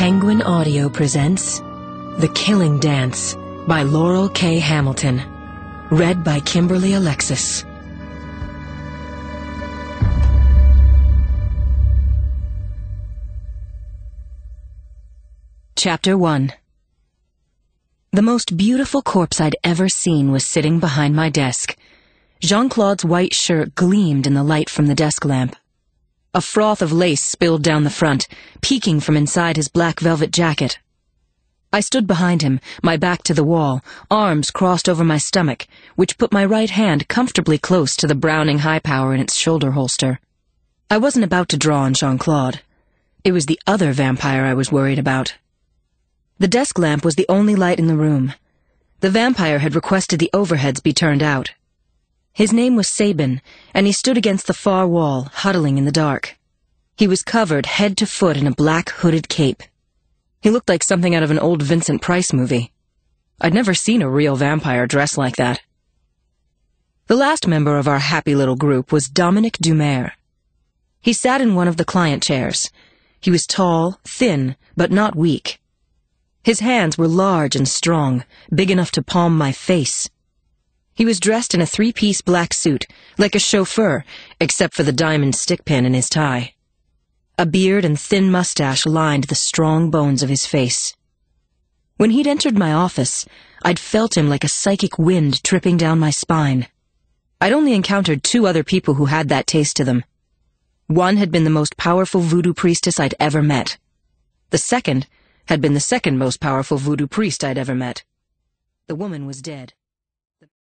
Penguin Audio presents The Killing Dance by Laurel K. Hamilton. Read by Kimberly Alexis. Chapter 1. The most beautiful corpse I'd ever seen was sitting behind my desk. Jean-Claude's white shirt gleamed in the light from the desk lamp. A froth of lace spilled down the front, peeking from inside his black velvet jacket. I stood behind him, my back to the wall, arms crossed over my stomach, which put my right hand comfortably close to the Browning high-power in its shoulder holster. I wasn't about to draw on Jean-Claude. It was the other vampire I was worried about. The desk lamp was the only light in the room. The vampire had requested the overheads be turned out. His name was Sabin, and he stood against the far wall, huddling in the dark. He was covered head to foot in a black hooded cape. He looked like something out of an old Vincent Price movie. I'd never seen a real vampire dressed like that. The last member of our happy little group was Dominique Dumer. He sat in one of the client chairs. He was tall, thin, but not weak. His hands were large and strong, big enough to palm my face. He was dressed in a three-piece black suit, like a chauffeur, except for the diamond stickpin in his tie. A beard and thin mustache lined the strong bones of his face. When he'd entered my office, I'd felt him like a psychic wind tripping down my spine. I'd only encountered two other people who had that taste to them. One had been the most powerful voodoo priestess I'd ever met. The second had been the second most powerful voodoo priest I'd ever met. The woman was dead.